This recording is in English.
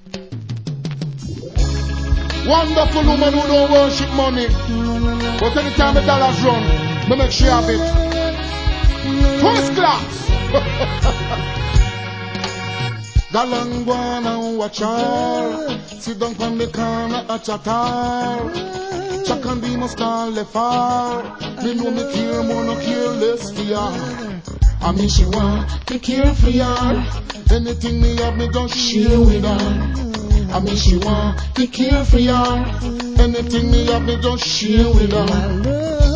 Wonderful woman who don't worship money. But anytime the dollars run, me make sure have it. First class. Galangwana watch her. Sit down from the corner at chatar. Chakandi must call the far. Me know me care more, no care less for ya. I mean she want to care for ya. Anything me have me just share with her. I mean she want to care for ya. Anything me have me just share with her.